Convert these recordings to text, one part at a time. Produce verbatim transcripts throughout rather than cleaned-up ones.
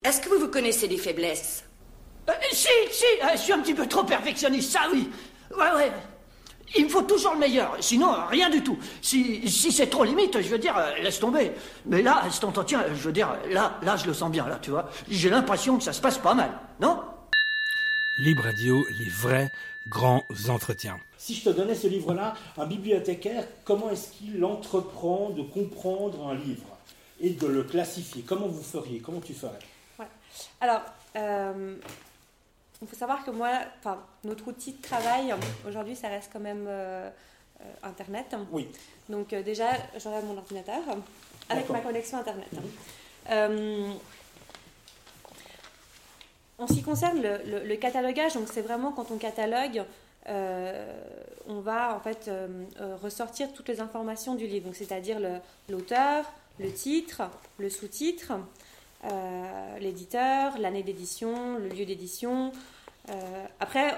Est-ce que vous vous connaissez des faiblesses? euh, Si, si, euh, je suis un petit peu trop perfectionniste, ça oui. Ouais, ouais. Il me faut toujours le meilleur, sinon euh, rien du tout. Si, si c'est trop limite, je veux dire, euh, laisse tomber. Mais là, cet entretien, je veux dire, là, là, je le sens bien, là, tu vois. J'ai l'impression que ça se passe pas mal, non? Lib Radio, les vrais grands entretiens. Si je te donnais ce livre-là, un bibliothécaire, comment est-ce qu'il entreprend de comprendre un livre et de le classifier? Comment vous feriez? Comment tu ferais? Ouais. Alors, euh, il faut savoir que moi, enfin, notre outil de travail, aujourd'hui, ça reste quand même euh, euh, Internet. Oui. Donc euh, déjà, j'aurai mon ordinateur avec D'accord. ma connexion Internet. Mhm. Euh, en ce qui concerne le, le, le catalogage, donc c'est vraiment quand on catalogue, euh, on va en fait euh, euh, ressortir toutes les informations du livre, donc c'est-à-dire le, l'auteur, le titre, le sous-titre, euh, l'éditeur, l'année d'édition, le lieu d'édition. Euh, après,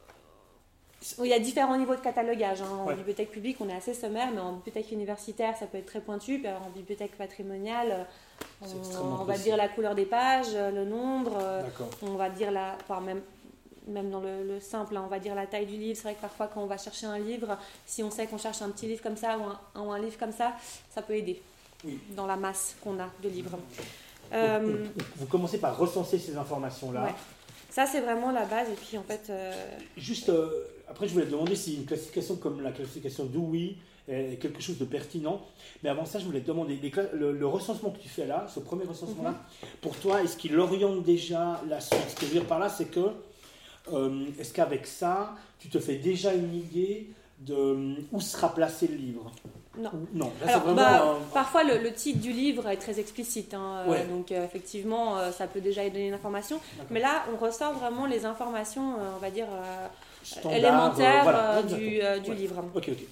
il y a différents niveaux de catalogage. Hein. En Ouais. bibliothèque publique, on est assez sommaire, mais en bibliothèque universitaire, ça peut être très pointu. Puis alors, en bibliothèque patrimoniale, C'est on, extrêmement on va précis. dire la couleur des pages, le nombre, euh, D'accord. on va dire la, enfin même, même dans le, le simple, hein, on va dire la taille du livre. C'est vrai que parfois, quand on va chercher un livre, si on sait qu'on cherche un petit livre comme ça ou un, ou un livre comme ça, ça peut aider Oui. dans la masse qu'on a de livres. Donc, Euh, vous commencez par recenser ces informations-là. ouais. Ça, c'est vraiment la base. Et puis, en fait, euh, Juste, euh, après, je voulais te demander si une classification comme la classification Dewey est quelque chose de pertinent. Mais avant ça, je voulais te demander, les cla- le, le recensement que tu fais là, ce premier recensement-là, Mhm. pour toi, est-ce qu'il oriente déjà la suite? Ce que je veux dire par là, c'est que, euh, est-ce qu'avec ça, tu te fais déjà une idée de euh, où sera placé le livre? non. Ou- Non, là, c'est Alors, vraiment... bah, un- parfois, le, le titre du livre est très explicite. Hein, euh, Ouais. donc, euh, effectivement, euh, ça peut déjà y donner une information. D'accord. Mais là, on ressort vraiment les informations, euh, on va dire, euh, standard, élémentaires euh, voilà. euh, Exactement. du, euh, du Ouais. livre. Ok, ok.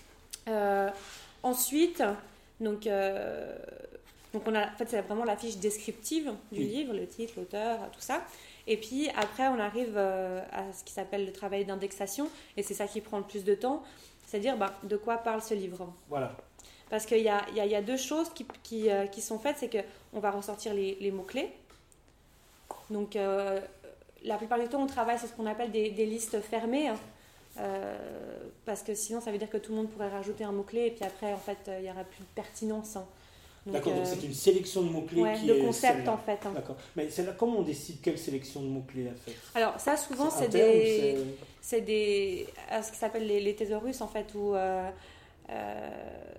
Euh, ensuite, donc, euh, donc on a, en fait, c'est vraiment la fiche descriptive du Oui. livre, le titre, l'auteur, tout ça. Et puis après, on arrive euh, à ce qui s'appelle le travail d'indexation, et c'est ça qui prend le plus de temps, c'est-à-dire bah, de quoi parle ce livre. Voilà. Parce qu'il y a, il y a, il y a deux choses qui, qui, euh, qui sont faites, c'est qu'on va ressortir les, les mots-clés. Donc, euh, la plupart du temps, on travaille sur ce qu'on appelle des, des listes fermées, hein. Euh, parce que sinon, ça veut dire que tout le monde pourrait rajouter un mot-clé, et puis après, en fait, euh, il n'y aura plus de pertinence. Hein. Donc, D'accord, donc euh, c'est une sélection de mots-clés ouais, qui de est concept, celle-là. en fait. Hein. D'accord. Mais c'est là, comment on décide quelle sélection de mots-clés à faire? Alors, ça, souvent, c'est, interne ou des... c'est- c'est des, à ce qui s'appelle les, les thésaurus, en fait, où euh, euh,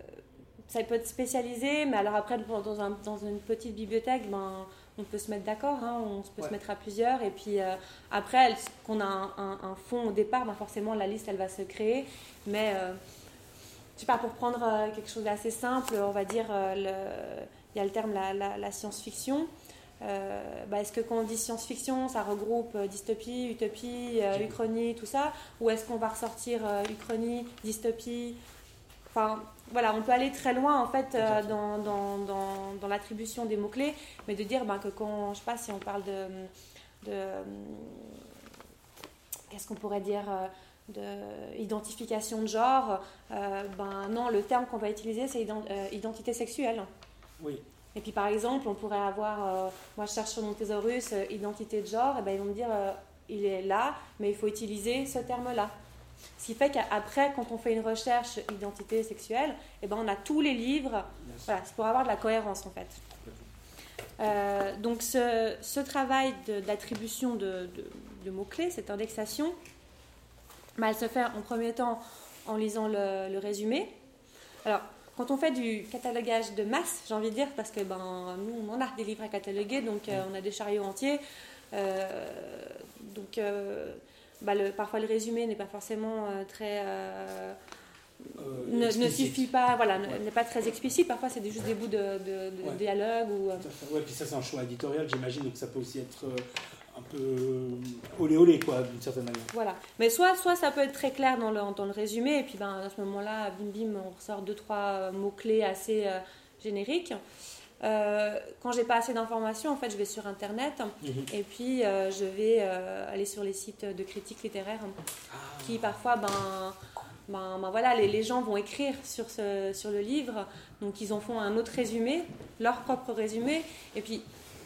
ça peut être spécialisé, mais alors après, dans, un, dans une petite bibliothèque, ben, on peut se mettre d'accord, hein, on peut Ouais. se mettre à plusieurs, et puis euh, après, qu'on a un, un, un fond au départ, ben, forcément, la liste, elle va se créer, mais euh, je sais pas, pour prendre euh, quelque chose d'assez simple, on va dire, euh, le, il y a le terme la, la, la science-fiction. Euh, bah, est-ce que quand on dit science-fiction, ça regroupe euh, dystopie, utopie, euh, uchronie, tout ça, ou est-ce qu'on va ressortir euh, uchronie, dystopie, enfin voilà, on peut aller très loin en fait euh, dans, dans, dans, dans l'attribution des mots-clés, mais de dire bah, que quand, je sais pas si on parle de, de euh, qu'est-ce qu'on pourrait dire euh, de identification de genre, euh, ben non, le terme qu'on va utiliser c'est ident- euh, identité sexuelle. Oui. Et puis par exemple, on pourrait avoir, euh, moi je cherche sur mon thésaurus, euh, identité de genre, et ben ils vont me dire, euh, il est là, mais il faut utiliser ce terme-là. Ce qui fait qu'après, quand on fait une recherche identité sexuelle, et ben on a tous les livres, voilà, c'est pour avoir de la cohérence en fait. Euh, donc ce, ce travail de, d'attribution de, de, de mots-clés, cette indexation, ben, elle se fait en premier temps en lisant le, le résumé. Alors, quand on fait du catalogage de masse, j'ai envie de dire, parce que ben, nous, on a des livres à cataloguer, donc euh, on a des chariots entiers. Euh, donc, euh, bah, le, parfois, le résumé n'est pas forcément euh, très... Euh, Euh, ne, ne explicite. suffit pas, voilà, ne- Ouais. n'est pas très explicite. Parfois, c'est juste des bouts de, de, de Ouais. dialogue. Ou, euh, Tout à fait. Ouais, puis ça, c'est un choix éditorial, j'imagine, donc ça peut aussi être euh, un peu euh, olé olé, quoi, d'une certaine manière. voilà. Mais soit, soit ça peut être très clair dans le, dans le résumé, et puis ben, à ce moment-là, bim bim, on ressort deux, trois mots-clés assez euh, génériques. Euh, quand j'ai pas assez d'informations, en fait, je vais sur Internet Mm-hmm. et puis euh, je vais euh, aller sur les sites de critiques littéraires Ah. qui parfois, ben, ben, ben voilà, les, les gens vont écrire sur, ce, sur le livre, donc ils en font un autre résumé, leur propre résumé, et puis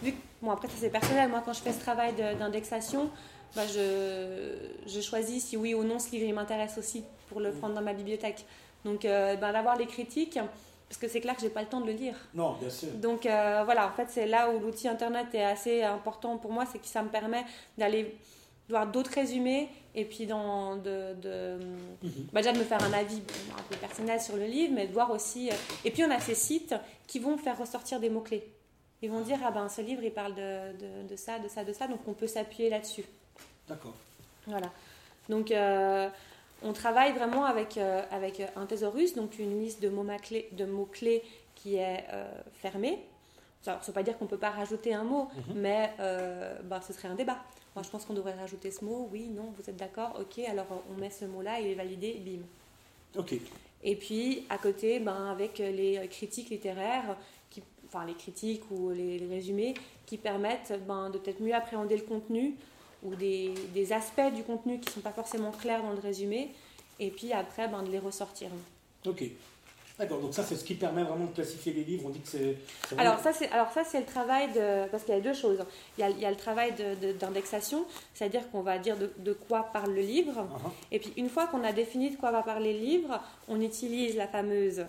vu que, bon après ça c'est personnel, moi quand je fais ce travail de, d'indexation, bah, je, je choisis si oui ou non ce livre il m'intéresse aussi pour le prendre dans ma bibliothèque. Donc euh, ben, d'avoir les critiques, parce que c'est clair que j'ai pas le temps de le lire. Non, bien sûr. Donc euh, voilà, en fait c'est là où l'outil internet est assez important pour moi, c'est que ça me permet d'aller voir d'autres résumés et puis dans, de, de, mm-hmm. bah, déjà de me faire un avis un peu personnel sur le livre, mais de voir aussi... Euh, et puis on a ces sites qui vont faire ressortir des mots-clés. Ils vont dire, ah ben ce livre il parle de, de, de ça, de ça, de ça, donc on peut s'appuyer là-dessus. D'accord. Voilà. Donc euh, on travaille vraiment avec, euh, avec un thésaurus, donc une liste de mots-clés, de mots-clés qui est euh, fermée. Ça ne veut pas dire qu'on ne peut pas rajouter un mot, mm-hmm. mais euh, ben, ce serait un débat. Moi, je pense qu'on devrait rajouter ce mot. Oui, non, vous êtes d'accord? Ok, alors on met ce mot-là, il est validé, bim. Ok. Et puis, à côté, ben, avec les critiques littéraires, qui, enfin les critiques ou les, les résumés, qui permettent ben, de peut-être mieux appréhender le contenu ou des, des aspects du contenu qui ne sont pas forcément clairs dans le résumé, et puis après, ben, de les ressortir. Ok. D'accord, donc ça c'est ce qui permet vraiment de classifier les livres, on dit que c'est... c'est alors, ça, c'est, alors ça c'est le travail de... Parce qu'il y a deux choses. Il y a, il y a le travail de, de, d'indexation, c'est-à-dire qu'on va dire de, de quoi parle le livre, uh-huh. et puis une fois qu'on a défini de quoi va parler le livre, on utilise la fameuse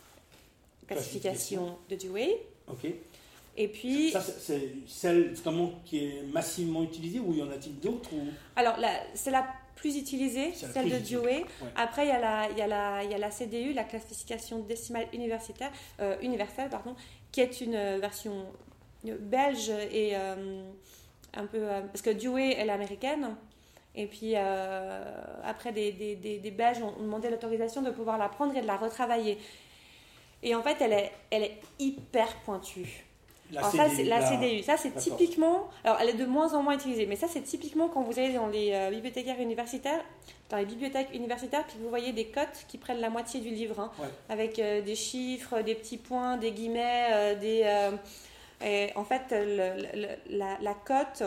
classification, classification. de Dewey. Ok. Et puis... Ça c'est, c'est celle vraiment qui est massivement utilisée, ou y en a-t-il d'autres ou... Alors, la, c'est la plus utilisée, c'est celle de Dewey. Ouais. Après, il y, a la, il, y a la, il y a la C D U, la classification décimale universitaire, euh, universelle, pardon, qui est une version belge et euh, un peu... Euh, parce que Dewey, elle est américaine. Et puis, euh, après, des, des, des, des Belges ont demandé l'autorisation de pouvoir la prendre et de la retravailler. Et en fait, elle est, elle est hyper pointue. La alors C D U, ça, c'est la, la C D U. Ça, c'est D'accord. typiquement... Alors, elle est de moins en moins utilisée. Mais ça, c'est typiquement quand vous allez dans les euh, bibliothécaires universitaires, dans les bibliothèques universitaires, puis vous voyez des cotes qui prennent la moitié du livre, hein, ouais. avec euh, des chiffres, des petits points, des guillemets, euh, des... Euh, et en fait, le, le, la, la cote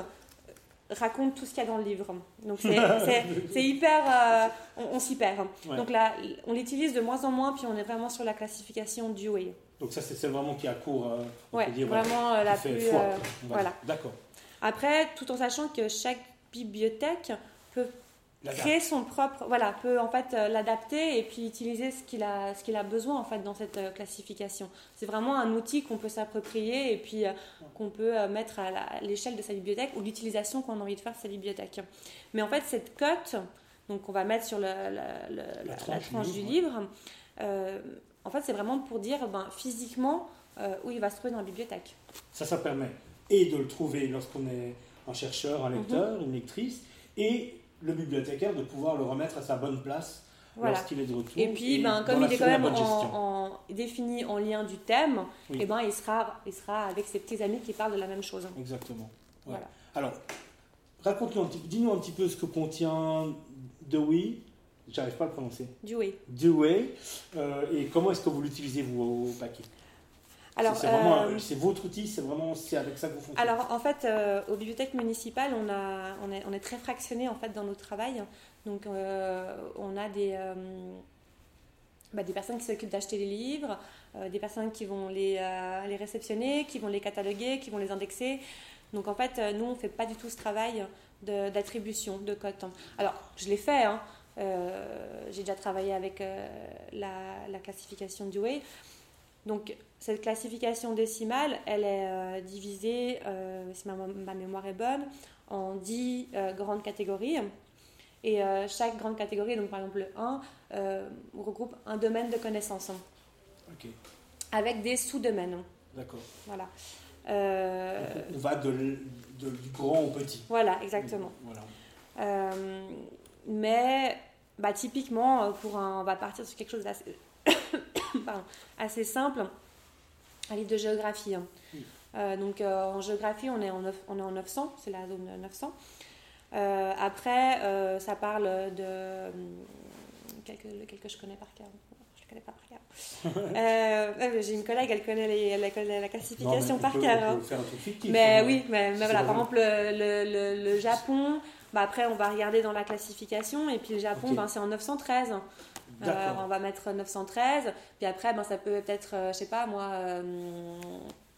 raconte tout ce qu'il y a dans le livre. Donc, c'est, c'est, c'est hyper... Euh, on, on s'y perd. Ouais. Donc, là, on l'utilise de moins en moins, puis on est vraiment sur la classification Dewey. Donc ça, c'est celle vraiment qui a cours. Euh, oui, vraiment euh, la plus... Foi, euh, voilà. D'accord. Après, tout en sachant que chaque bibliothèque peut L'adapte. créer son propre... Voilà, peut en fait euh, l'adapter et puis utiliser ce qu'il a, ce qu'il a besoin en fait dans cette euh, classification. C'est vraiment un outil qu'on peut s'approprier et puis euh, qu'on peut euh, mettre à, la, à l'échelle de sa bibliothèque ou l'utilisation qu'on a envie de faire de sa bibliothèque. Mais en fait, cette cote, donc on va mettre sur le, le, le, la, la, tranche, la tranche du livre, du livre euh, en fait, c'est vraiment pour dire ben, physiquement euh, où il va se trouver dans la bibliothèque. Ça, ça permet et de le trouver lorsqu'on est un chercheur, un lecteur, mm-hmm. une lectrice, et le bibliothécaire de pouvoir le remettre à sa bonne place voilà. lorsqu'il est de retour. Et puis, et ben, comme il est quand même en, en, défini en lien du thème, oui. et ben, il, sera, il sera avec ses petits amis qui parlent de la même chose. Exactement. Ouais. Voilà. Alors, raconte-nous un petit, dis-nous un petit peu ce que contient Dewey. J'arrive pas à le prononcer. Dewey. Dewey. Euh, et comment est-ce que vous l'utilisez, vous, au paquet? Alors, c'est, c'est, vraiment, euh, c'est votre outil, c'est vraiment c'est avec ça que vous fonctionnez. Alors, en fait, euh, aux bibliothèques municipales, on, a, on, est, on est très fractionné en fait, dans notre travail. Donc, euh, on a des, euh, bah, des personnes qui s'occupent d'acheter les livres, euh, des personnes qui vont les, euh, les réceptionner, qui vont les cataloguer, qui vont les indexer. Donc, en fait, nous, on ne fait pas du tout ce travail de, d'attribution, de cote. Alors, je l'ai fait, hein. Euh, j'ai déjà travaillé avec euh, la, la classification Dewey. Donc, cette classification décimale, elle est euh, divisée, euh, si ma, ma mémoire est bonne, en dix euh, grandes catégories. Et euh, chaque grande catégorie, donc par exemple le un, euh, regroupe un domaine de connaissances. Okay. Avec des sous-domaines. D'accord. Voilà. Euh, on va de, de, du grand au petit. Voilà, exactement. Voilà. Euh, mais bah, typiquement, pour un, on va partir sur quelque chose d'assez, pardon, assez simple, un livre de géographie. Hein. Mm. Euh, donc euh, en géographie, on est en, neuf, on est en neuf cents, c'est la zone neuf cents. Euh, après, euh, ça parle de euh, quelque, lequel que je connais par cœur. Je ne connais pas par cœur. euh, j'ai une collègue, elle connaît, les, elle connaît la classification non, par cœur. Hein. Mais oui, mais, mais voilà, par exemple le, le, le, le Japon. Bah après, on va regarder dans la classification, et puis le Japon, okay. ben, c'est en neuf cent treize. Euh, on va mettre neuf cent treize, puis après, ben, ça peut être, euh, je sais pas moi, euh,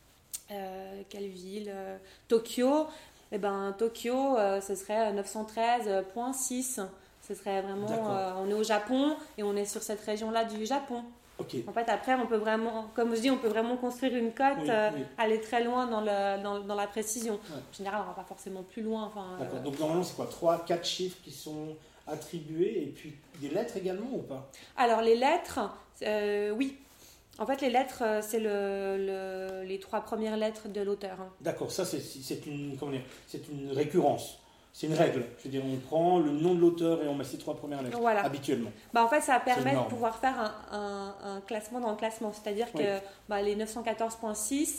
euh, quelle ville euh, Tokyo. Eh ben, Tokyo, euh, ce serait neuf cent treize virgule six. Ce serait vraiment... Euh, on est au Japon et on est sur cette région-là du Japon. Okay. En fait, après, on peut vraiment, comme je dis, on peut vraiment construire une cote, oui, euh, oui. aller très loin dans, le, dans, dans la précision. Ouais. En général, on ne va pas forcément plus loin. Enfin, D'accord. Euh... Donc, normalement, c'est quoi trois, quatre chiffres qui sont attribués et puis des lettres également ou pas? Alors, les lettres, euh, oui. En fait, les lettres, c'est le, le, les trois premières lettres de l'auteur. D'accord, ça, c'est, c'est, une, comment dire, c'est une récurrence. C'est une règle. Je veux dire, on prend le nom de l'auteur et on met ces trois premières lettres, voilà. habituellement. Bah, en fait, ça permet de pouvoir faire un, un, un classement dans le classement. C'est-à-dire oui. que bah, les neuf cent quatorze virgule six,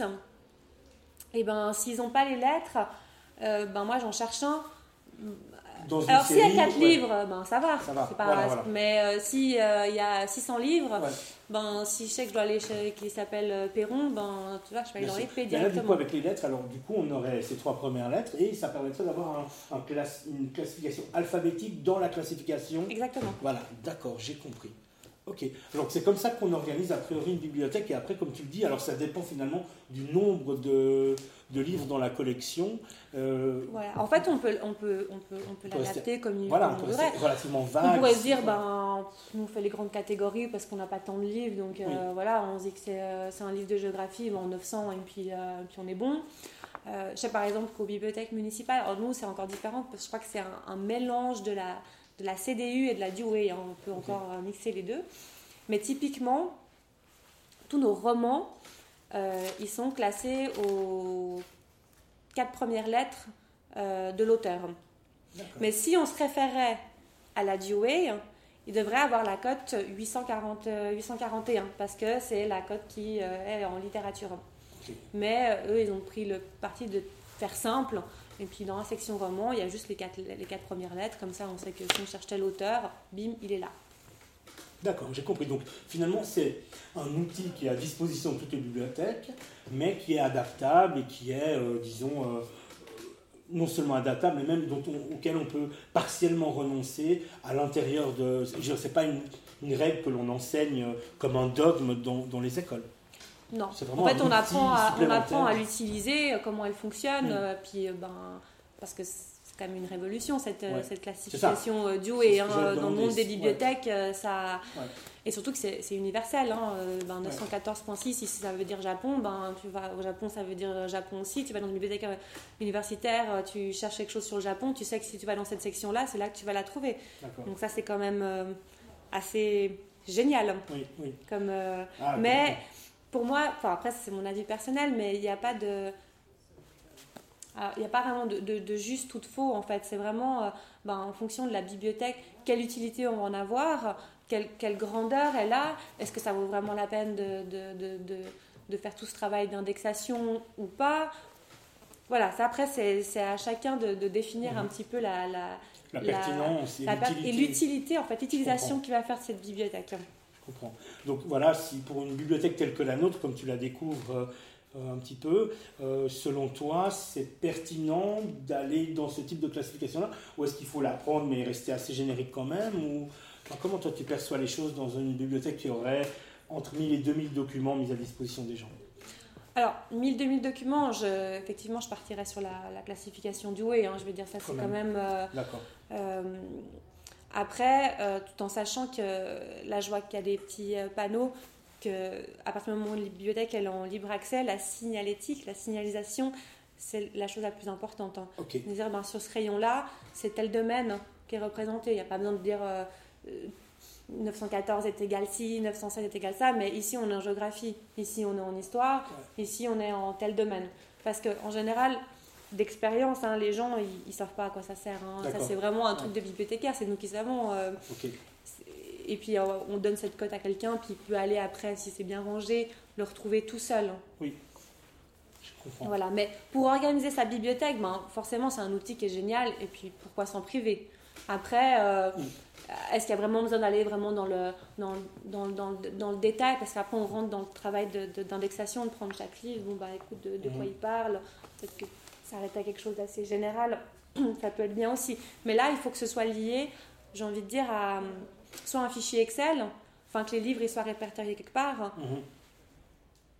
eh ben, s'ils n'ont pas les lettres, euh, ben, moi, j'en cherche un. Dans une Alors, s'il y a quatre ouais. livres, ben, ça va. Ça va. C'est pas, voilà, voilà. Mais euh, s'il euh, y a six cents livres, ouais. ben, si je sais que je dois aller chez qui s'appelle Perron, ben, tu vois, je vais aller dans l'épée directement. Là, du coup, avec les lettres, alors du coup, on aurait ces trois premières lettres et ça permettrait d'avoir un, un classe, une classification alphabétique dans la classification. Exactement. Voilà, d'accord, j'ai compris. Ok, donc c'est comme ça qu'on organise a priori une bibliothèque et après, comme tu le dis, alors ça dépend finalement du nombre de, de livres dans la collection. Euh, voilà. En fait, on peut, on peut, on peut, on peut l'adapter rester, comme il voilà, on voudrait. Relativement vague. On pourrait se dire, ben, nous on fait les grandes catégories parce qu'on n'a pas tant de livres, donc euh, oui. voilà, on se dit que c'est, euh, c'est un livre de géographie, ben, neuf cents et puis, euh, puis on est bon. Euh, je sais par exemple qu'aux bibliothèques municipales, alors nous c'est encore différent parce que je crois que c'est un, un mélange de la, de la C D U et de la Dewey, hein, on peut okay. encore euh, mixer les deux. Mais typiquement, tous nos romans, euh, ils sont classés aux quatre premières lettres euh, de l'auteur. D'accord. Mais si on se référait à la Dewey, il devrait avoir la cote huit cent quarante, huit cent quarante et un parce que c'est la cote qui euh, est en littérature. Okay. Mais euh, eux, ils ont pris le parti de faire simple. Et puis dans la section roman, il y a juste les quatre, les quatre premières lettres. Comme ça, on sait que si on cherche tel auteur, bim, il est là. D'accord, j'ai compris. Donc finalement, c'est un outil qui est à disposition de toutes les bibliothèques, mais qui est adaptable et qui est, euh, disons, euh, non seulement adaptable, mais même dont on, auquel on peut partiellement renoncer à l'intérieur de... Je n'est pas une, une règle que l'on enseigne comme un dogme dans, dans les écoles. Non, en fait, on apprend, à, on apprend à l'utiliser, comment elle fonctionne, mmh. euh, puis, ben, parce que... C'est quand même une révolution, cette, ouais. cette classification euh, Dewey hein, dans le monde des bibliothèques. Ouais. Euh, ça... ouais. Et surtout que c'est, c'est universel. Hein, euh, ben, neuf cent quatorze virgule six, si ça veut dire Japon, ben, tu vas au Japon, ça veut dire Japon aussi. Tu vas dans une bibliothèque euh, universitaire, tu cherches quelque chose sur le Japon, tu sais que si tu vas dans cette section-là, c'est là que tu vas la trouver. D'accord. Donc ça, c'est quand même euh, assez génial. Oui, oui. Comme, euh, ah, mais oui. Pour moi, après, c'est mon avis personnel, mais il n'y a pas de... Il n'y a pas vraiment de, de, de juste ou de faux en fait, c'est vraiment euh, ben, en fonction de la bibliothèque, quelle utilité on va en avoir, quelle, quelle grandeur elle a, est-ce que ça vaut vraiment la peine de, de, de, de, de faire tout ce travail d'indexation ou pas. Voilà, ça après c'est, c'est à chacun de, de définir mmh. un petit peu la, la, la pertinence la, et, la, l'utilité. et l'utilité, en fait, l'utilisation qu'il va faire de cette bibliothèque. Je comprends. Donc voilà, si pour une bibliothèque telle que la nôtre, comme tu la découvres un petit peu, euh, selon toi, c'est pertinent d'aller dans ce type de classification-là, ou est-ce qu'il faut l'apprendre mais rester assez générique quand même, ou enfin, comment toi tu perçois les choses dans une bibliothèque qui aurait entre mille et deux mille documents mis à disposition des gens? Alors, mille deux mille documents, je, effectivement, je partirais sur la, la classification Dewey, hein, je veux dire, ça c'est quand même... Euh, D'accord. Euh, après, euh, tout en sachant que là, je vois qu'il y a des petits euh, panneaux à partir du moment où la bibliothèque elle est en libre accès, la signalétique, la signalisation, c'est la chose la plus importante. Hein. Okay. Dire, ben, sur ce rayon-là, c'est tel domaine qui est représenté. Il n'y a pas besoin de dire euh, neuf cent quatorze est égal ci, neuf cent sept est égal ça, mais ici on est en géographie, ici on est en histoire, ouais. Ici on est en tel domaine. Parce qu'en général, d'expérience, hein, les gens ils ne savent pas à quoi ça sert. Hein. Ça c'est vraiment un truc ouais. de bibliothécaire, c'est nous qui savons. Euh, okay. Et puis euh, on donne cette cote à quelqu'un, puis il peut aller après, si c'est bien rangé, le retrouver tout seul. Oui, je comprends. Voilà, mais pour organiser sa bibliothèque, ben, forcément c'est un outil qui est génial, et puis pourquoi s'en priver? Après, euh, oui. Est-ce qu'il y a vraiment besoin d'aller vraiment dans le, dans, dans, dans, dans le détail? Parce qu'après on rentre dans le travail de, de, d'indexation, de prendre chaque livre, bon bah écoute, de, de mmh. quoi il parle, peut-être que ça arrête à quelque chose d'assez général, ça peut être bien aussi. Mais là, il faut que ce soit lié, j'ai envie de dire, à... soit un fichier Excel, enfin que les livres ils soient répertoriés quelque part, mmh.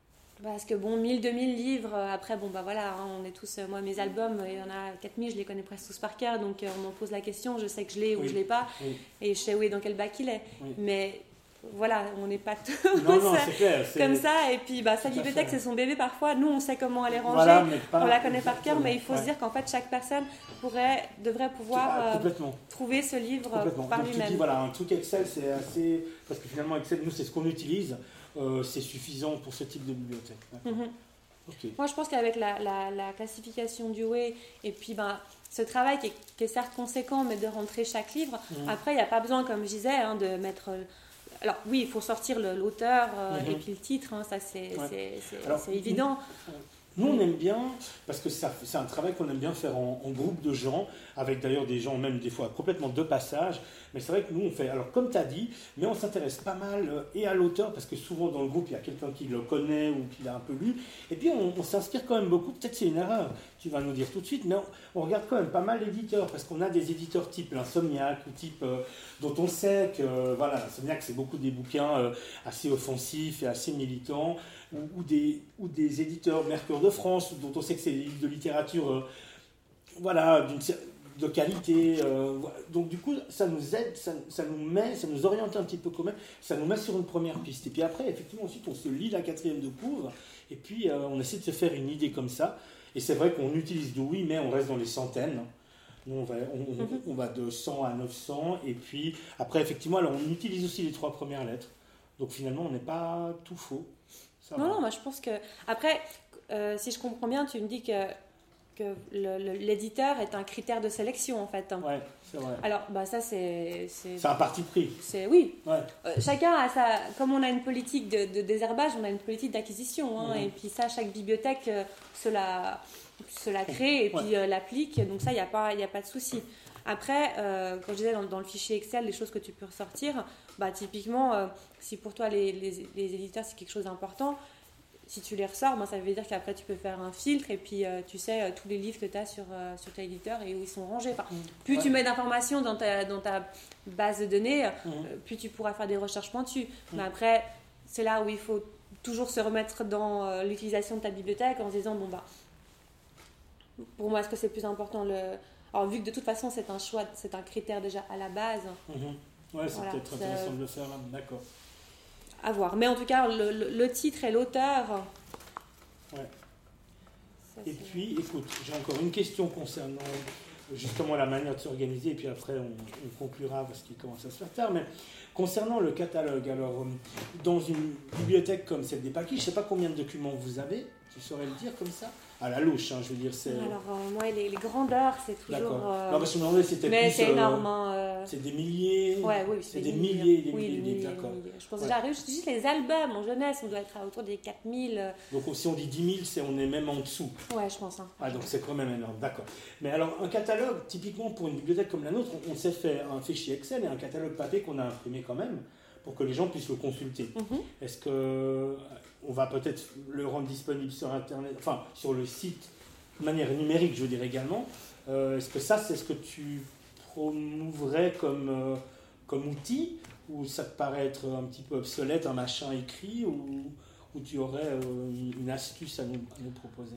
Parce que bon, mille, deux mille livres, après, bon, bah voilà, hein, on est tous, moi, mes albums, il y en a quatre mille, je les connais presque tous par cœur, donc euh, on m'en pose la question, je sais que je l'ai ou Oui. je l'ai pas, Oui. et je sais où est dans quel bac il est. Oui. Mais voilà, on n'est pas tous Non, non, c'est clair. C'est... comme ça, et puis bah, sa Tout à bibliothèque, fait. c'est son bébé parfois, nous, on sait comment elle est rangée, Voilà, mais pas- on la connaît par cœur, mais il faut Ouais. se dire qu'en fait, chaque personne pourrait, devrait pouvoir Ah, euh, complètement. trouver ce livre euh, Complètement. par Donc, tu lui-même. dis, voilà, un truc Excel, c'est assez. Parce que finalement, Excel, nous, c'est ce qu'on utilise. Euh, c'est suffisant pour ce type de bibliothèque. D'accord. Mhm. Ok. Moi, je pense qu'avec la, la, la classification du W E I et puis ben, ce travail qui est, qui est certes conséquent, mais de rentrer chaque livre, Mhm. après, il n'y a pas besoin, comme je disais, hein, de mettre... euh, Alors oui, il faut sortir le- l'auteur euh, Mhm. et puis le titre, hein, ça c'est Ouais. c'est- c'est- Alors, c'est évident. Nous, on aime bien, parce que ça, c'est un travail qu'on aime bien faire en, en groupe de gens, avec d'ailleurs des gens, même des fois complètement de passage. Mais c'est vrai que nous, on fait, alors comme tu as dit, mais on s'intéresse pas mal euh, et à l'auteur, parce que souvent dans le groupe, il y a quelqu'un qui le connaît ou qui l'a un peu lu. Et puis, on, on s'inspire quand même beaucoup, peut-être c'est une erreur, tu vas nous dire tout de suite, mais on, on regarde quand même pas mal d'éditeurs, parce qu'on a des éditeurs type l'Insomniac, ou type, euh, dont on sait que, euh, voilà, l'Insomniac, c'est beaucoup des bouquins euh, assez offensifs et assez militants, ou, ou, des, ou des éditeurs Mercure de France, dont on sait que c'est des livres de littérature, euh, voilà, d'une cer- de qualité. euh, voilà. Donc du coup, ça nous aide, ça, ça nous met, ça nous oriente un petit peu quand même, ça nous met sur une première piste. Et puis après, effectivement, ensuite, on se lit la quatrième de couvre, et puis euh, on essaie de se faire une idée comme ça. Et c'est vrai qu'on utilise du oui, mais on reste dans les centaines. Nous, on va, on, on- Mhm. on va de cent à neuf cents, et puis après, effectivement, alors on utilise aussi les trois premières lettres. Donc finalement, on n'est pas tout faux. Ça Non, va. non, moi je pense que... Après, euh, si je comprends bien, tu me dis que, que le- le- l'éditeur est un critère de sélection en fait. hein. Ouais, c'est vrai. Alors, bah, ça c'est... c'est- C'est un parti pris. c'est- oui, Ouais. Euh, chacun a sa... Comme on a une politique de, de désherbage, on a une politique d'acquisition. hein, Mhm. Et puis ça, chaque bibliothèque euh, se, la, se la crée et puis Ouais. euh, l'applique. Donc ça, il n'y a, pas- y a pas de souci. Après, euh, quand je disais dans, dans le fichier Excel, les choses que tu peux ressortir, bah, typiquement, euh, si pour toi les, les, les éditeurs c'est quelque chose d'important, si tu les ressors, bah, ça veut dire qu'après tu peux faire un filtre et puis euh, tu sais euh, tous les livres que tu as sur, euh, sur ton éditeur et où ils sont rangés. Enfin, plus Ouais. tu mets d'informations dans ta, dans ta base de données, Mhm. euh, plus tu pourras faire des recherches pointues. Mais après, c'est là où il faut toujours se remettre dans euh, l'utilisation de ta bibliothèque en se disant, bon bah, pour moi, est-ce que c'est plus important le... Alors, vu que de toute façon, c'est un choix, c'est un critère déjà à la base, Mhm. Ouais, c'est Voilà, peut-être c'est- intéressant de le faire là. D'accord. à voir. Mais en tout cas, le, le- le titre et l'auteur... Ouais. ça, Et c'est- puis, écoute, j'ai encore une question concernant justement la manière de s'organiser, et puis après on, on conclura parce qu'il commence à se faire tard. Mais concernant le catalogue, alors euh, dans une bibliothèque comme celle des Paquis, je ne sais pas combien de documents vous avez, tu saurais le dire comme ça? À la louche, hein, je veux dire, c'est. Alors, euh, moi, les, les grandeurs, c'est toujours... D'accord. euh, Non, parce que je me demandais si c'était mais plus, c'est euh, énorme. hein, euh, C'est des milliers. Ouais, oui, c'est des milliers et des Oui, milliers de des livres, milliers, d'accord. des milliers. Je pense Ouais. déjà, juste juste les albums en jeunesse, on doit être à autour des quatre mille. euh, Donc si on dit dix mille, c'est, on est même en dessous. Ouais, je pense. hein. Ah, donc c'est quand même énorme, d'accord. Mais alors, un catalogue, typiquement pour une bibliothèque comme la nôtre, on, on s'est fait un fichier Excel et un catalogue papier qu'on a imprimé quand même, pour que les gens puissent le consulter. Mhm. Est-ce que on va peut-être le rendre disponible sur Internet, enfin sur le site, de manière numérique, je dirais également. Euh, est-ce que ça, c'est ce que tu promouverais comme, euh, comme outil, ou ça te paraît être un petit peu obsolète, un machin écrit, ou, ou tu aurais euh, une astuce à nous, à nous proposer?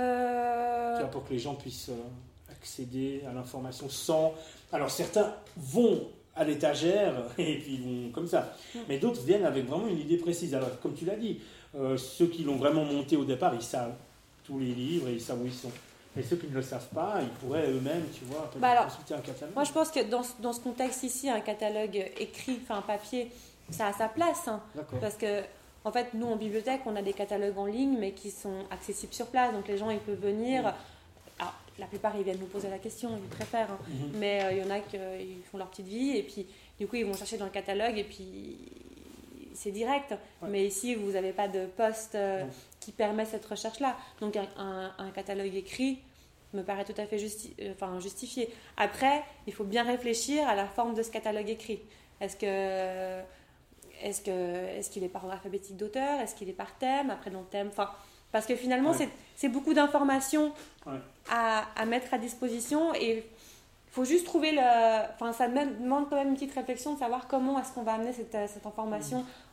Euh, Tu vois, pour que les gens puissent euh, accéder à l'information sans... Alors certains vont à l'étagère et puis ils vont comme ça, mais d'autres viennent avec vraiment une idée précise. Alors comme tu l'as dit, euh, ceux qui l'ont vraiment monté au départ, ils savent tous les livres et ils savent où ils sont. Et ceux qui ne le savent pas, ils pourraient eux-mêmes, tu vois, peut-être Bah alors, consulter un catalogue. Moi, je pense que dans, ce- dans ce contexte ici, un catalogue écrit, enfin papier, ça a sa place. hein. D'accord. Parce que, en fait, nous, en bibliothèque, on a des catalogues en ligne, mais qui sont accessibles sur place. Donc, les gens, ils peuvent venir. Oui. Alors, la plupart, ils viennent nous poser la question, ils préfèrent. hein. Mhm. Mais euh, il y en a qui euh, ils font leur petite vie, et puis, du coup, ils vont chercher dans le catalogue, et puis, c'est direct. Ouais. Mais ici, vous n'avez pas de poste euh, Non. qui permet cette recherche-là. Donc, un, un- un catalogue écrit me paraît tout à fait justi- euh, enfin, justifié. Après, il faut bien réfléchir à la forme de ce catalogue écrit. Est-ce que est-ce que est-ce qu'il est par ordre alphabétique d'auteur? Est-ce qu'il est par thème? Après, dans le thème, enfin, parce que finalement, Ouais. c'est, c'est beaucoup d'informations Ouais. à, à mettre à disposition, et il faut juste trouver le... Enfin, ça demande demande quand même une petite réflexion de savoir comment est-ce qu'on va amener cette, cette information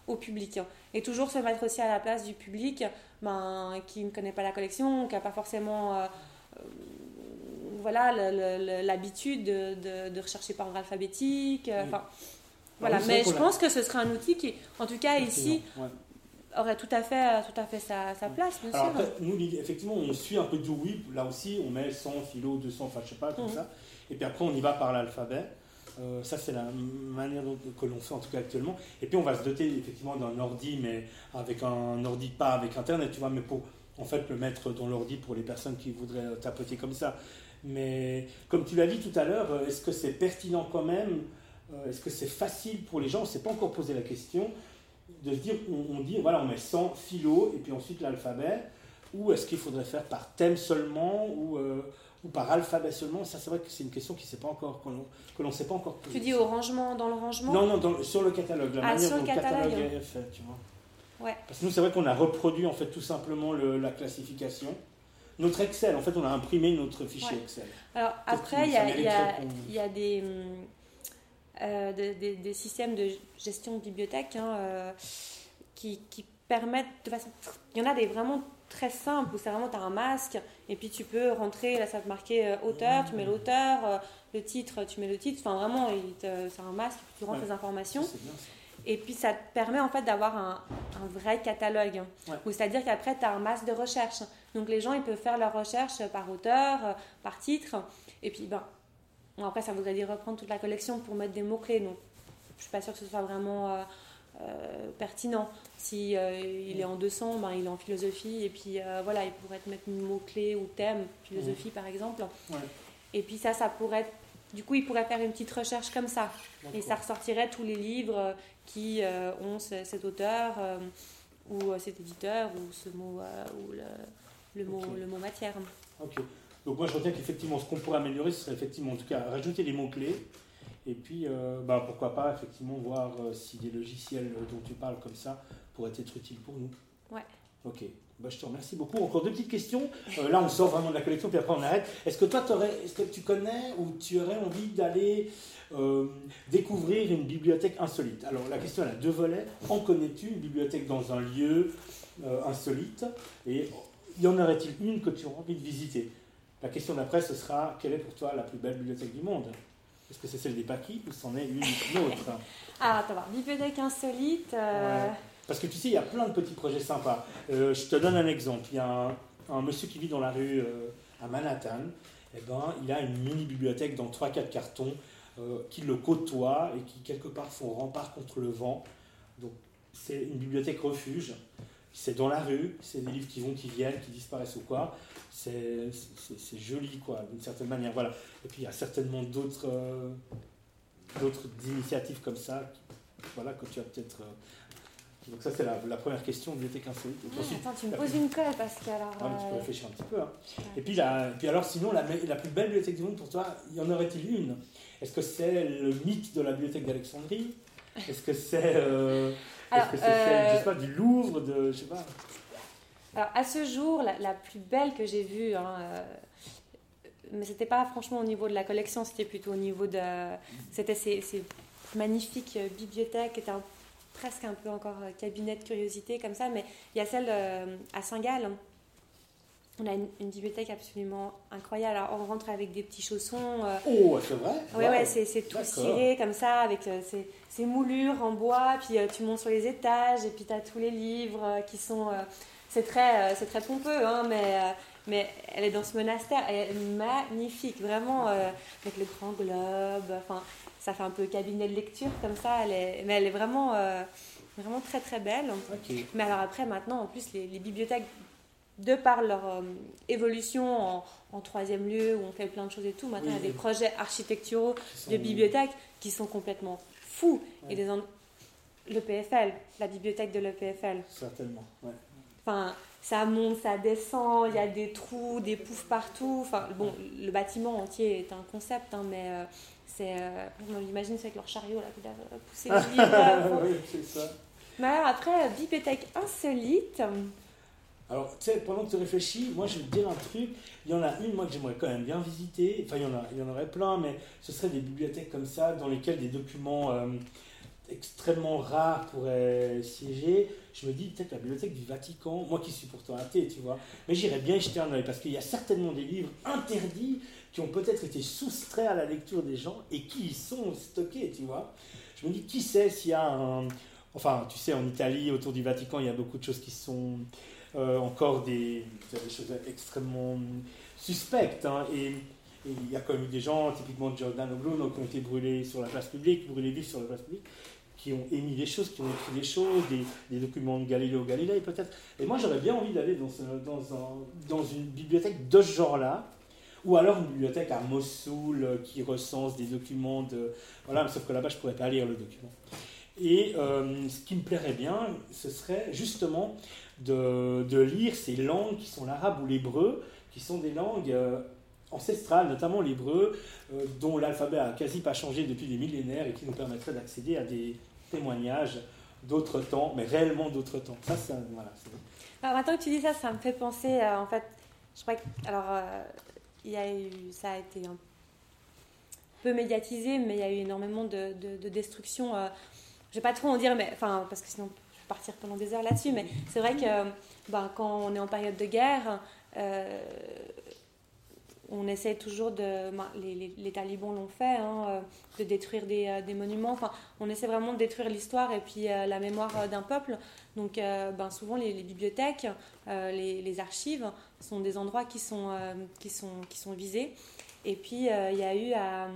au public. Et toujours se mettre aussi à la place du public ben, qui ne connaît pas la collection, qui n'a pas forcément euh, euh, voilà, le, le, l'habitude de, de, de rechercher par ordre alphabétique. Euh, oui. Voilà. Mais je la... pense que ce serait un outil qui, en tout cas ici, ouais. aurait tout à fait, tout à fait sa, sa place. Bien Alors sûr. Après, nous, effectivement, on suit un peu du oui. Là aussi, on met cent, philo, deux cents, enfin je sais pas, comme mmh. ça. Et puis après, on y va par l'alphabet. Euh, ça, c'est la manière dont, que l'on fait en tout cas actuellement. Et puis, on va se doter effectivement d'un ordi, mais avec un ordi, pas avec Internet, tu vois, mais pour en fait le mettre dans l'ordi pour les personnes qui voudraient tapoter comme ça. Mais comme tu l'as dit tout à l'heure, est-ce que c'est pertinent quand même ? Est-ce que c'est facile pour les gens ? On ne s'est pas encore posé la question de se dire, on, on dit, voilà, on met cent philo et puis ensuite l'alphabet, ou est-ce qu'il faudrait faire par thème seulement ou, euh, ou par alphabet seulement ? Ça, c'est vrai que c'est une question qui s'est pas encore, que l'on ne s'est pas encore posée. Tu dis au rangement, dans le rangement ? Non, non, dans, sur le catalogue, la ah, manière sur dont le catalogue, le catalogue est fait, tu vois. Ouais. Parce que nous, c'est vrai qu'on a reproduit en fait tout simplement le, la classification. Notre Excel, en fait, on a imprimé notre fichier ouais. Excel. Alors après, il y, y, y a des, euh, des, des, des systèmes de gestion de bibliothèque hein, euh, qui, qui permettent de façon... Il y en a des vraiment très simples où c'est vraiment, tu as un masque et puis tu peux rentrer, là ça va te marquer euh, auteur, mmh. tu mets l'auteur, euh, le titre, tu mets le titre, enfin vraiment, il te, c'est un masque, tu rentres ouais. les informations. C'est bien, ça. Et puis ça te permet en fait d'avoir un, un vrai catalogue. Ouais. Où, c'est-à-dire qu'après tu as un masque de recherche. Donc les gens ils peuvent faire leur recherche par auteur, euh, par titre. Et puis ben, bon, après ça voudrait dire reprendre toute la collection pour mettre des mots-clés. Donc je ne suis pas sûre que ce soit vraiment euh, euh, pertinent. Si euh, il est en deux cents, ben, il est en philosophie. Et puis euh, voilà, il pourrait te mettre un mot-clé ou thème, philosophie mmh. par exemple. Ouais. Et puis ça, ça pourrait être... Du coup, il pourrait faire une petite recherche comme ça. D'accord. Et ça ressortirait tous les livres qui euh, ont ce, cet auteur euh, ou euh, cet éditeur ou ce mot euh, ou le, le mot okay. le mot matière. Ok. Donc moi je retiens qu'effectivement ce qu'on pourrait améliorer ce serait effectivement en tout cas rajouter les mots clés et puis euh, bah, pourquoi pas effectivement voir euh, si des logiciels dont tu parles comme ça pourraient être utiles pour nous. Ouais. Ok. Bah, je te remercie beaucoup. Encore deux petites questions. Euh, là, on sort vraiment de la collection, puis après on arrête. Est-ce que toi, est-ce que tu connais ou tu aurais envie d'aller euh, découvrir une bibliothèque insolite ? Alors, la question, elle a deux volets. En connais-tu une bibliothèque dans un lieu euh, insolite ? Et y en aurait-il une que tu aurais envie de visiter ? La question d'après, ce sera, quelle est pour toi la plus belle bibliothèque du monde ? Est-ce que c'est celle des Paquis ou c'en est une autre ? Ah, attends, bibliothèque insolite... Euh... Ouais. Parce que tu sais, il y a plein de petits projets sympas. Euh, je te donne un exemple. Il y a un, un monsieur qui vit dans la rue euh, à Manhattan. Eh ben, il a une mini-bibliothèque dans trois quatre cartons euh, qui le côtoient et qui, quelque part, font rempart contre le vent. Donc, c'est une bibliothèque refuge. C'est dans la rue. C'est des livres qui vont, qui viennent, qui disparaissent ou quoi. C'est, c'est, c'est joli, quoi, d'une certaine manière. Voilà. Et puis, il y a certainement d'autres, euh, d'autres initiatives comme ça voilà, que tu as peut-être... Euh, Donc ça, c'est la, la première question de bibliothèque insolite. Ah, ensuite, attends, tu me poses une colle parce que alors... Ah, tu peux réfléchir un petit peu. Hein. Et, puis, la, et puis alors, sinon, la, la plus belle bibliothèque du monde pour toi, y en aurait-il une ? Est-ce que c'est le mythe de la bibliothèque d'Alexandrie ? Est-ce que c'est, euh, alors, est-ce que c'est euh... celle, je sais pas, du Louvre, de, je sais pas. Alors, à ce jour, la, la plus belle que j'ai vue, hein, euh, mais c'était pas franchement au niveau de la collection, c'était plutôt au niveau de... C'était ces, ces magnifiques bibliothèques qui étaient un presque un peu encore cabinet de curiosité comme ça, mais il y a celle euh, à Saint-Gall. On a une, une bibliothèque absolument incroyable. Alors, on rentre avec des petits chaussons. Euh... Oh, c'est vrai ? Oui, wow. ouais, c'est, c'est tout D'accord. ciré comme ça, avec euh, ces, ces moulures en bois, puis euh, tu montes sur les étages, et puis tu as tous les livres euh, qui sont... Euh, c'est, très, euh, c'est très pompeux, hein, mais, euh, mais elle est dans ce monastère, elle est magnifique, vraiment, euh, avec le grand globe, enfin... Ça fait un peu cabinet de lecture comme ça, elle est, mais elle est vraiment, euh, vraiment très très belle. Okay. Mais alors après, maintenant, en plus, les, les bibliothèques, de par leur euh, évolution en, en troisième lieu, où on fait plein de choses et tout, maintenant oui, il y a des projets architecturaux de bibliothèques qui sont complètement fous. Ouais. Et les en... l'E P F L, la bibliothèque de l'E P F L. Certainement, ouais. Enfin, ça monte, ça descend, il y a des trous, des poufs partout. Enfin, bon, le bâtiment entier est un concept, hein, mais... Euh, C'est, euh, on l'imagine, c'est avec leur chariot là, qui doivent pousser les livres. Pour... oui, c'est ça. Mais alors après, bibliothèque insolite. Alors, tu sais, pendant que tu réfléchis, moi je vais te dire un truc. Il y en a une, moi, que j'aimerais quand même bien visiter. Enfin, il y en a, il y en aurait plein, mais ce serait des bibliothèques comme ça, dans lesquelles des documents euh, extrêmement rares pourraient siéger, je me dis peut-être la bibliothèque du Vatican, moi qui suis pourtant athée, tu vois, mais j'irais bien y jeter un œil parce qu'il y a certainement des livres interdits qui ont peut-être été soustraits à la lecture des gens et qui y sont stockés, tu vois. Je me dis, qui sait s'il y a un... Enfin, tu sais, en Italie, autour du Vatican, il y a beaucoup de choses qui sont euh, encore des, des choses extrêmement suspectes, hein, et... Et il y a quand même eu des gens, typiquement Giordano Bruno, qui ont été brûlés sur la place publique, brûlés vifs sur la place publique, qui ont émis des choses, qui ont écrit des choses, des, des documents de Galileo Galilei peut-être. Et moi j'aurais bien envie d'aller dans, ce, dans, un, dans une bibliothèque de ce genre-là, ou alors une bibliothèque à Mossoul qui recense des documents de... Voilà, sauf que là-bas je ne pourrais pas lire le document. Et euh, ce qui me plairait bien, ce serait justement de, de lire ces langues qui sont l'arabe ou l'hébreu, qui sont des langues... Euh, ancestrales, notamment l'hébreu, euh, dont l'alphabet a quasi pas changé depuis des millénaires et qui nous permettrait d'accéder à des témoignages d'autres temps, mais réellement d'autres temps. Ça, c'est, voilà, c'est... Alors maintenant que tu dis ça, ça me fait penser, euh, en fait, je crois que, alors, euh, il y a eu, ça a été un peu médiatisé, mais il y a eu énormément de, de, de destruction. Euh, je vais pas trop en dire, mais, enfin, parce que sinon, je vais partir pendant des heures là-dessus, mais c'est vrai que, ben, quand on est en période de guerre, euh, on essaie toujours de... Ben, les, les, les talibans l'ont fait, hein, de détruire des, euh, des monuments. Enfin, on essaie vraiment de détruire l'histoire et puis euh, la mémoire euh, d'un peuple. Donc, euh, ben, souvent, les, les bibliothèques, euh, les, les archives sont des endroits qui sont, euh, qui sont, qui sont visés. Et puis, euh, il y a eu à,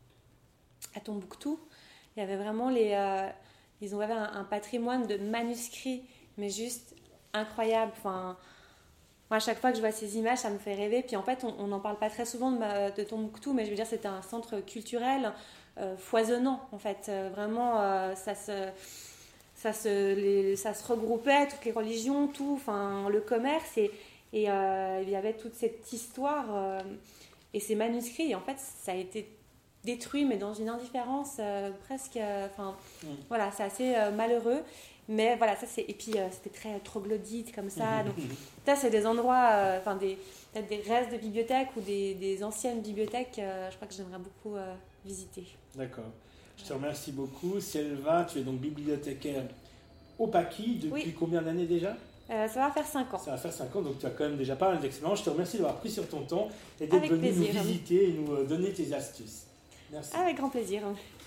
à Tombouctou, il y avait vraiment les... Euh, ils avaient un, un patrimoine de manuscrits, mais juste incroyable. Enfin... À chaque fois que je vois ces images, ça me fait rêver. Puis en fait, on n'en parle pas très souvent de, de Tombouctou, mais je veux dire, c'était un centre culturel euh, foisonnant, en fait. Euh, vraiment, euh, ça, se, ça, se, les, ça se regroupait, toutes les religions, tout, enfin, le commerce. Et, et euh, il y avait toute cette histoire euh, et ces manuscrits. Et en fait, ça a été détruit, mais dans une indifférence euh, presque... Enfin, euh, mmh. Voilà, c'est assez euh, malheureux. Mais voilà, ça c'est... Et puis euh, c'était très troglodyte comme ça. Donc ça, c'est des endroits, euh, enfin des, peut-être des restes de bibliothèques ou des, des anciennes bibliothèques, euh, je crois que j'aimerais beaucoup euh, visiter. D'accord. Je te remercie beaucoup. Selva, tu es donc bibliothécaire au Paquis depuis oui. combien d'années déjà ? euh, Ça va faire cinq ans. Ça va faire cinq ans, donc tu as quand même déjà pas mal d'expérience. Je te remercie d'avoir pris sur ton temps et d'être venu nous visiter et nous donner tes astuces. Merci. Avec grand plaisir.